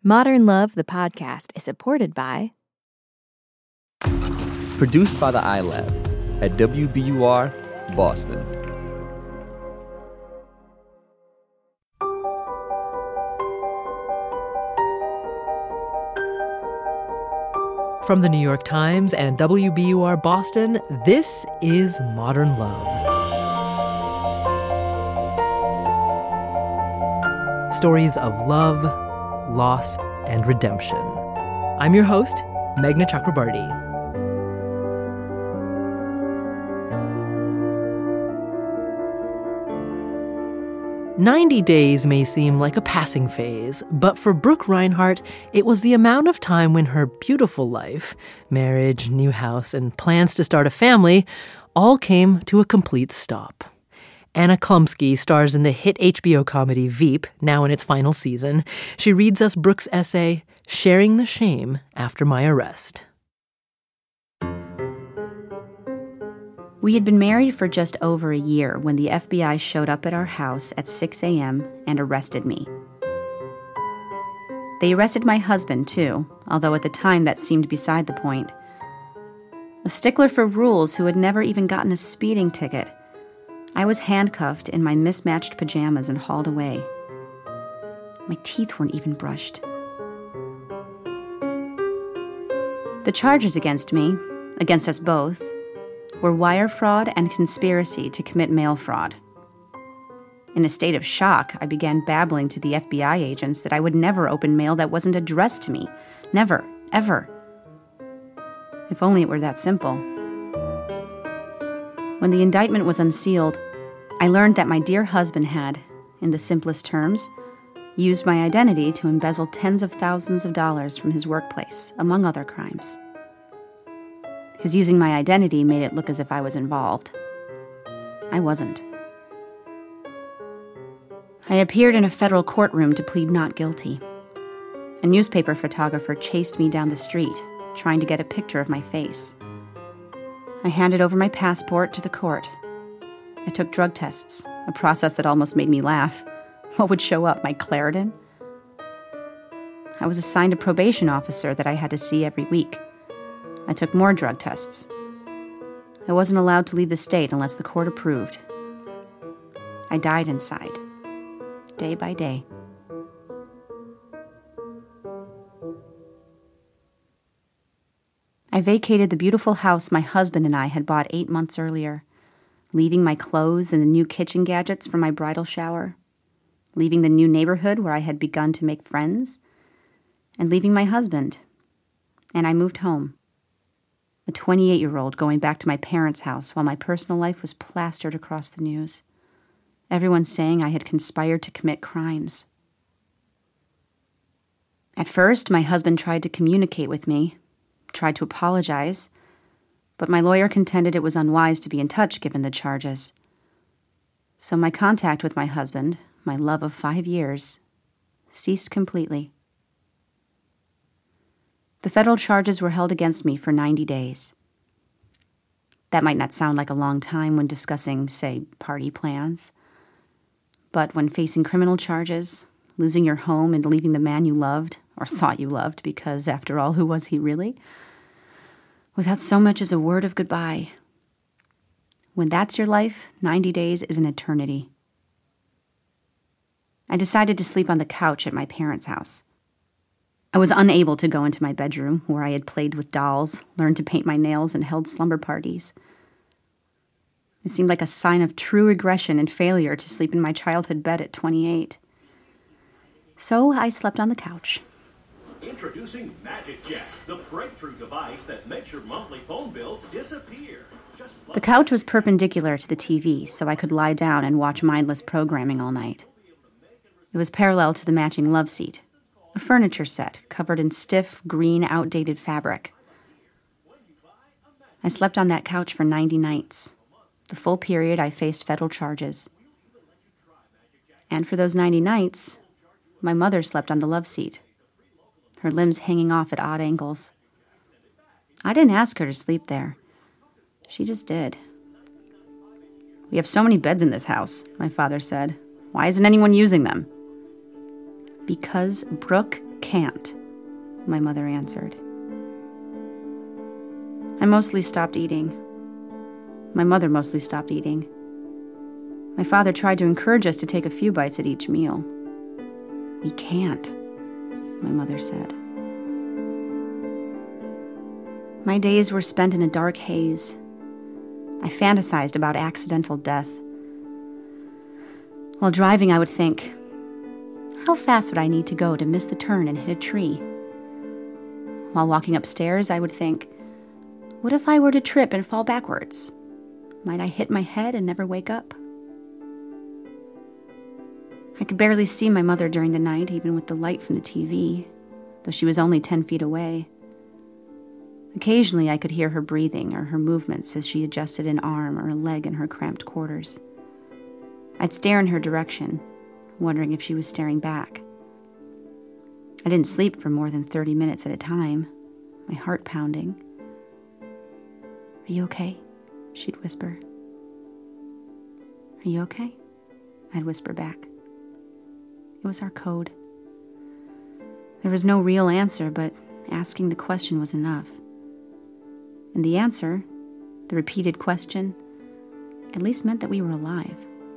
Modern Love, the podcast, is supported by... Produced by the iLab at WBUR, Boston. From the New York Times and WBUR Boston, this is Modern Love. Stories of love, loss, and redemption. I'm your host, Meghna Chakrabarty. "90 days may seem like a passing phase, but for Brooke Reinhardt, it was the amount of time when her beautiful life, marriage, new house, and plans to start a family all came to a complete stop. Anna Chlumsky stars in the hit HBO comedy Veep, now in its final season. She reads us Brooke's essay, Sharing the Shame After My Arrest. We had been married for just over a year when the FBI showed up at our house at 6 a.m. and arrested me. They arrested my husband, too, although at the time that seemed beside the point. A stickler for rules who had never even gotten a speeding ticket, I was handcuffed in my mismatched pajamas and hauled away. My teeth weren't even brushed. The charges against me, against us both, were wire fraud and conspiracy to commit mail fraud. In a state of shock, I began babbling to the FBI agents that I would never open mail that wasn't addressed to me. Never, ever. If only it were that simple. When the indictment was unsealed, I learned that my dear husband had, in the simplest terms, used my identity to embezzle tens of thousands of dollars from his workplace, among other crimes. His using my identity made it look as if I was involved. I wasn't. I appeared in a federal courtroom to plead not guilty. A newspaper photographer chased me down the street, trying to get a picture of my face. I handed over my passport to the court. I took drug tests, a process that almost made me laugh. What would show up, my Claritin? I was assigned a probation officer that I had to see every week. I took more drug tests. I wasn't allowed to leave the state unless the court approved. I died inside, day by day. I vacated the beautiful house my husband and I had bought 8 months earlier, leaving my clothes and the new kitchen gadgets from my bridal shower, leaving the new neighborhood where I had begun to make friends, and leaving my husband. And I moved home. A 28-year-old going back to my parents' house while my personal life was plastered across the news. Everyone saying I had conspired to commit crimes. At first, my husband tried to communicate with me, tried to apologize, but my lawyer contended it was unwise to be in touch given the charges. So my contact with my husband, my love of 5 years, ceased completely. The federal charges were held against me for 90 days. That might not sound like a long time when discussing, say, party plans. But when facing criminal charges, losing your home and leaving the man you loved, or thought you loved, because after all, who was he really? Without so much as a word of goodbye. When that's your life, 90 days is an eternity. I decided to sleep on the couch at my parents' house. I was unable to go into my bedroom, where I had played with dolls, learned to paint my nails, and held slumber parties. It seemed like a sign of true aggression and failure to sleep in my childhood bed at 28. So I slept on the couch. Introducing Magic Jack, the breakthrough device that makes your monthly phone bills disappear. The couch was perpendicular to the TV, so I could lie down and watch mindless programming all night. It was parallel to the matching love seat, a furniture set covered in stiff, green, outdated fabric. I slept on that couch for 90 nights, the full period I faced federal charges. And for those 90 nights, my mother slept on the love seat, her limbs hanging off at odd angles. I didn't ask her to sleep there. She just did. "We have so many beds in this house," my father said. "Why isn't anyone using them?" Because Brooke Can't, my mother answered. I mostly stopped eating. My mother mostly stopped eating. My father tried to encourage us to take a few bites at each meal. We can't, my mother said. My days were spent in a dark haze. I fantasized about accidental death. While driving, I would think, how fast would I need to go to miss the turn and hit a tree? While walking upstairs, I would think, what if I were to trip and fall backwards? Might I hit my head and never wake up? I could barely see my mother during the night, even with the light from the TV, though she was only 10 feet away. Occasionally, I could hear her breathing or her movements as she adjusted an arm or a leg in her cramped quarters. I'd stare in her direction, wondering if she was staring back. I didn't sleep for more than 30 minutes at a time, my heart pounding. Are you okay? She'd whisper. Are you okay? I'd whisper back. It was our code. There was no real answer, but asking the question was enough. And the answer, the repeated question, at least meant that we were alive.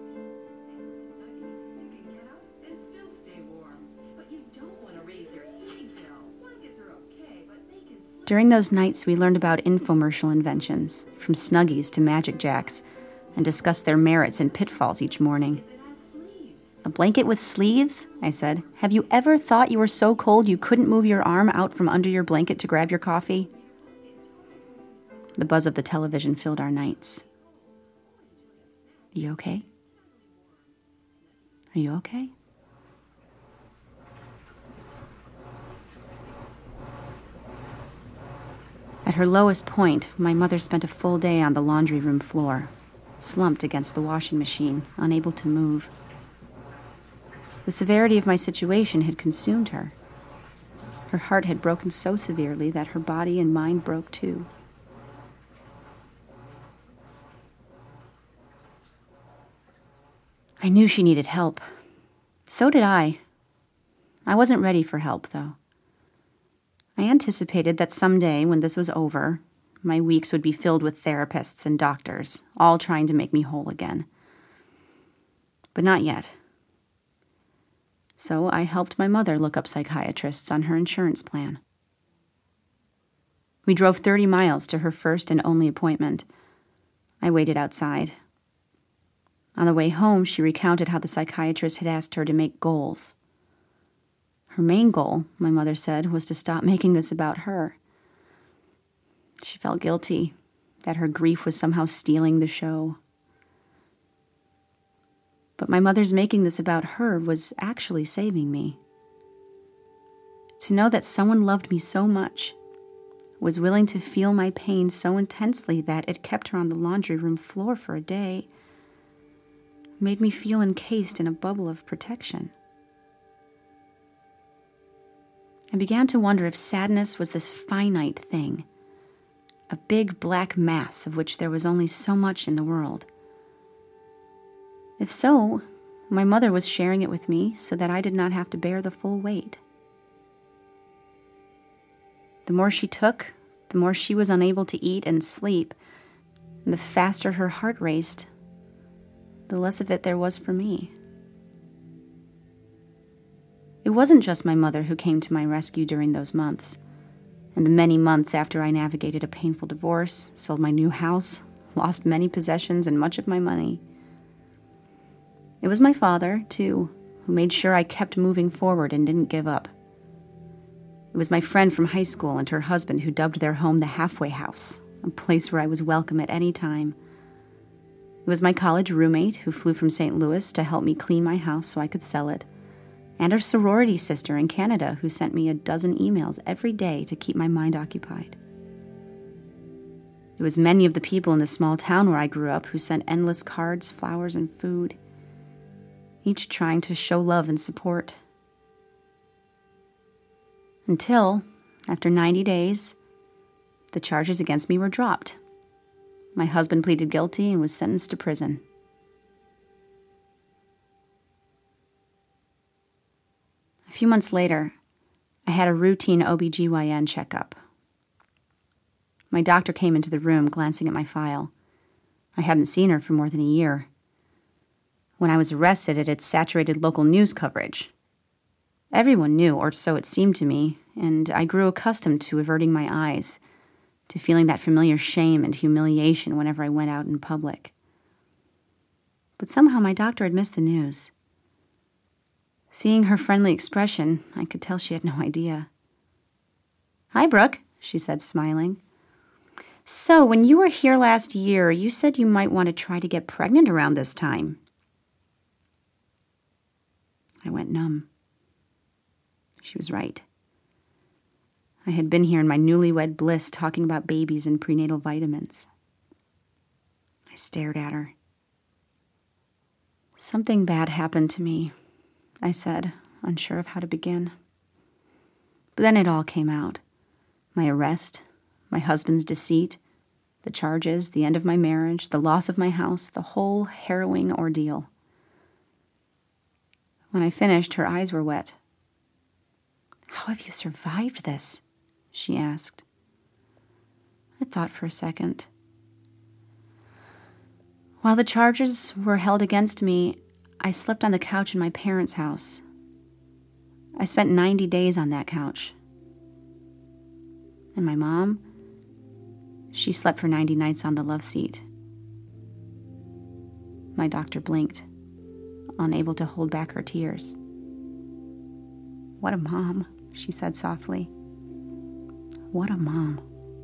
During those nights, we learned about infomercial inventions, from Snuggies to Magic Jacks, and discussed their merits and pitfalls each morning. A blanket with sleeves? I said. Have you ever thought you were so cold you couldn't move your arm out from under your blanket to grab your coffee? The buzz of the television filled our nights. Are you okay? Are you okay? At her lowest point, my mother spent a full day on the laundry room floor, slumped against the washing machine, unable to move. The severity of my situation had consumed her. Her heart had broken so severely that her body and mind broke too. I knew she needed help. So did I. I wasn't ready for help, though. I anticipated that someday, when this was over, my weeks would be filled with therapists and doctors, all trying to make me whole again. But not yet. So I helped my mother look up psychiatrists on her insurance plan. We drove 30 miles to her first and only appointment. I waited outside. On the way home, she recounted how the psychiatrist had asked her to make goals. Her main goal, my mother said, was to stop making this about her. She felt guilty, that her grief was somehow stealing the show. But my mother's making this about her was actually saving me. To know that someone loved me so much, was willing to feel my pain so intensely that it kept her on the laundry room floor for a day, made me feel encased in a bubble of protection. I began to wonder if sadness was this finite thing, a big black mass of which there was only so much in the world. If so, my mother was sharing it with me so that I did not have to bear the full weight. The more she took, the more she was unable to eat and sleep, and the faster her heart raced, the less of it there was for me. It wasn't just my mother who came to my rescue during those months, and the many months after I navigated a painful divorce, sold my new house, lost many possessions and much of my money. It was my father, too, who made sure I kept moving forward and didn't give up. It was my friend from high school and her husband who dubbed their home the halfway house, a place where I was welcome at any time. It was my college roommate who flew from St. Louis to help me clean my house so I could sell it, and a sorority sister in Canada who sent me 12 emails every day to keep my mind occupied. It was many of the people in the small town where I grew up who sent endless cards, flowers, and food, each trying to show love and support. Until, after 90 days, the charges against me were dropped. My husband pleaded guilty and was sentenced to prison. A few months later, I had a routine OB/GYN checkup. My doctor came into the room, glancing at my file. I hadn't seen her for more than a year. When I was arrested, it had saturated local news coverage. Everyone knew, or so it seemed to me, and I grew accustomed to averting my eyes, to feeling that familiar shame and humiliation whenever I went out in public. But somehow my doctor had missed the news. Seeing her friendly expression, I could tell she had no idea. "Hi, Brooke," she said, smiling. "So, when you were here last year, you said you might want to try to get pregnant around this time." I went numb. She was right. I had been here in my newlywed bliss talking about babies and prenatal vitamins. I stared at her. "Something bad happened to me," I said, unsure of how to begin. But then it all came out. My arrest, my husband's deceit, the charges, the end of my marriage, the loss of my house, the whole harrowing ordeal. When I finished, her eyes were wet. "How have you survived this?" she asked. I thought for a second. While the charges were held against me, I slept on the couch in my parents' house. I spent 90 days on that couch. And my mom, she slept for 90 nights on the love seat. My doctor blinked, unable to hold back her tears. "What a mom," she said softly. "What a mom."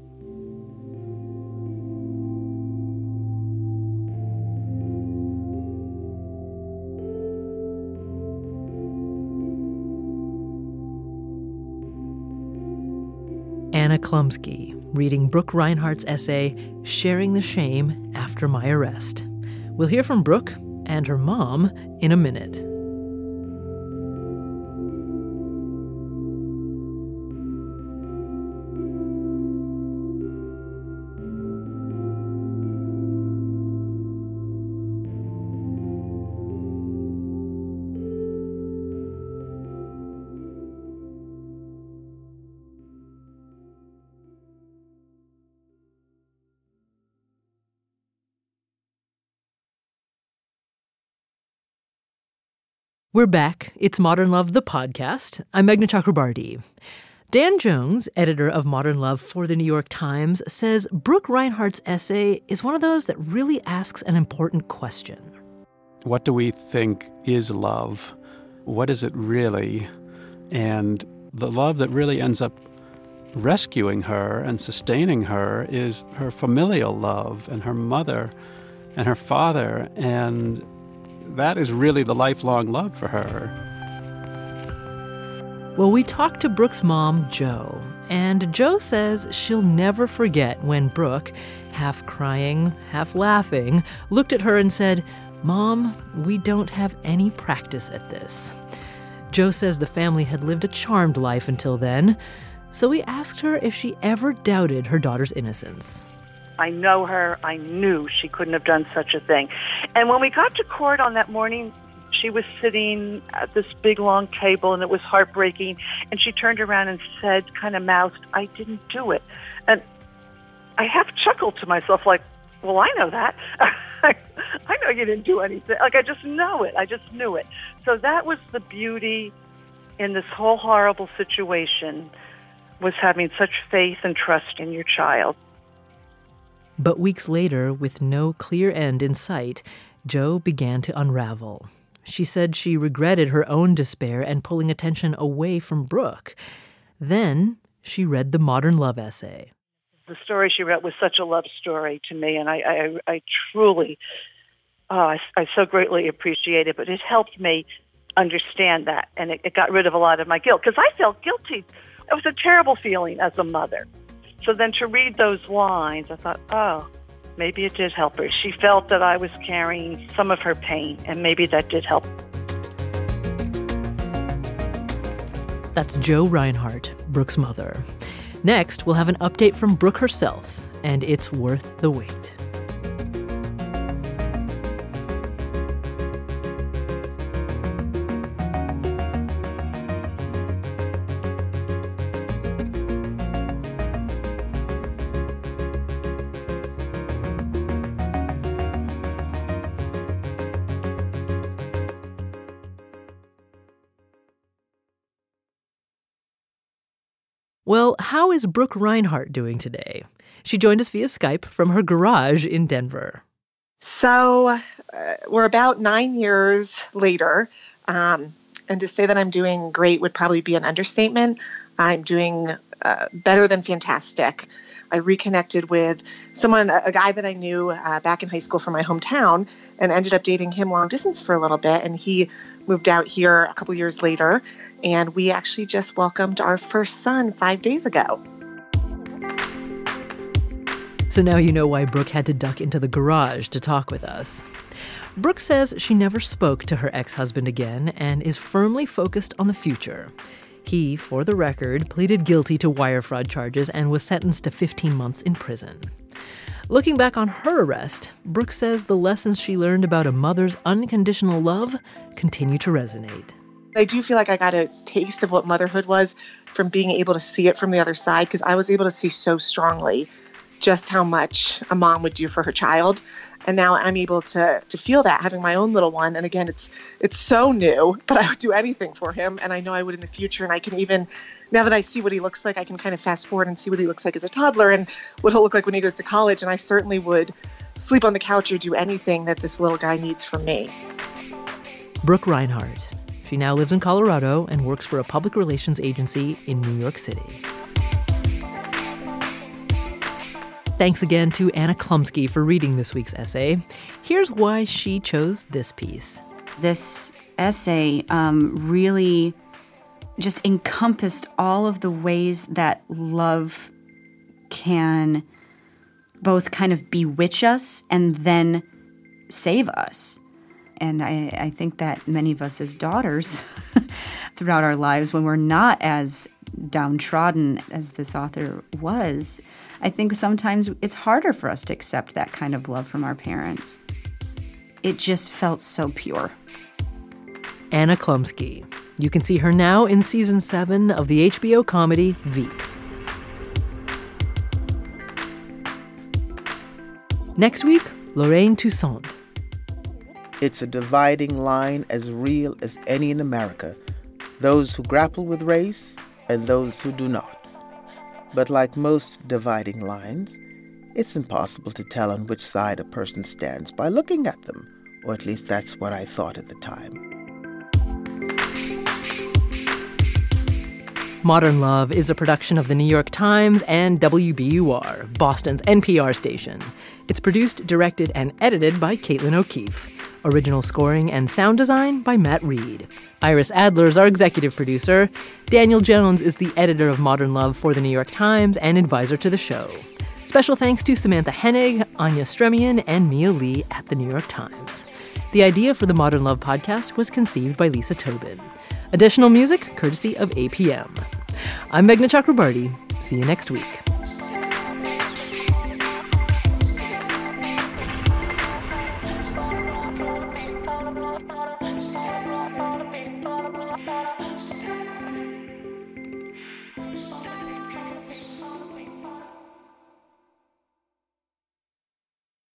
Anna Chlumsky, reading Brooke Reinhardt's essay, Sharing the Shame After My Arrest. We'll hear from Brooke and her mom in a minute. We're back. It's Modern Love, the podcast. I'm Meghna Chakrabarti. Dan Jones, editor of Modern Love for the New York Times, says Brooke Reinhardt's essay is one of those that really asks an important question. What do we think is love? What is it really? And the love that really ends up rescuing her and sustaining her is her familial love and her mother and her father, and that is really the lifelong love for her. Well, we talked to Brooke's mom, Jo, and Jo says she'll never forget when Brooke, half crying, half laughing, looked at her and said, "Mom, we don't have any practice at this." Jo says the family had lived a charmed life until then, so we asked her if she ever doubted her daughter's innocence. I know her. I knew she couldn't have done such a thing. And when we got to court on that morning, she was sitting at this big, long table, and it was heartbreaking. And she turned around and said, kind of mouthed, "I didn't do it." And I half chuckled to myself like, well, I know that. I know you didn't do anything. Like, I just know it. I just knew it. So that was the beauty in this whole horrible situation, was having such faith and trust in your child. But weeks later, with no clear end in sight, Jo began to unravel. She said she regretted her own despair and pulling attention away from Brooke. Then she read the Modern Love essay. The story she wrote was such a love story to me, and I truly, I so greatly appreciate it. But it helped me understand that, and it got rid of a lot of my guilt, because I felt guilty. It was a terrible feeling as a mother. So then to read those lines, I thought, oh, maybe it did help her. She felt that I was carrying some of her pain, and maybe that did help. That's Jo Reinhardt, Brooke's mother. Next, we'll have an update from Brooke herself, and it's worth the wait. Well, how is Brooke Reinhardt doing today? She joined us via Skype from her garage in Denver. So we're about 9 years later, and to say that I'm doing great would probably be an understatement. I'm doing better than fantastic. I reconnected with a guy that I knew back in high school from my hometown, and ended up dating him long distance for a little bit. And he moved out here a couple years later, and we actually just welcomed our first son 5 days ago. So now you know why Brooke had to duck into the garage to talk with us. Brooke says she never spoke to her ex-husband again and is firmly focused on the future. He, for the record, pleaded guilty to wire fraud charges and was sentenced to 15 months in prison. Looking back on her arrest, Brooke says the lessons she learned about a mother's unconditional love continue to resonate. I do feel like I got a taste of what motherhood was from being able to see it from the other side, because I was able to see so strongly just how much a mom would do for her child. And now I'm able to feel that, having my own little one. And again, it's so new, but I would do anything for him. And I know I would in the future. And I can even, now that I see what he looks like, I can kind of fast forward and see what he looks like as a toddler and what he'll look like when he goes to college. And I certainly would sleep on the couch or do anything that this little guy needs from me. Brooke Reinhardt. She now lives in Colorado and works for a public relations agency in New York City. Thanks again to Anna Klumsky for reading this week's essay. Here's why she chose this piece. This essay really just encompassed all of the ways that love can both kind of bewitch us and then save us. And I think that many of us as daughters throughout our lives, when we're not as downtrodden as this author was, I think sometimes it's harder for us to accept that kind of love from our parents. It just felt so pure. Anna Klumsky. You can see her now in season 7 of the HBO comedy Veep. Next week, Lorraine Toussaint. It's a dividing line as real as any in America. Those who grapple with race and those who do not. But like most dividing lines, it's impossible to tell on which side a person stands by looking at them, or at least that's what I thought at the time. Modern Love is a production of The New York Times and WBUR, Boston's NPR station. It's produced, directed, and edited by Caitlin O'Keefe. Original scoring and sound design by Matt Reed. Iris Adler is our executive producer. Daniel Jones is the editor of Modern Love for The New York Times and advisor to the show. Special thanks to Samantha Hennig, Anya Stremian, and Mia Lee at The New York Times. The idea for the Modern Love podcast was conceived by Lisa Tobin. Additional music courtesy of APM. I'm Meghna Chakrabarti. See you next week.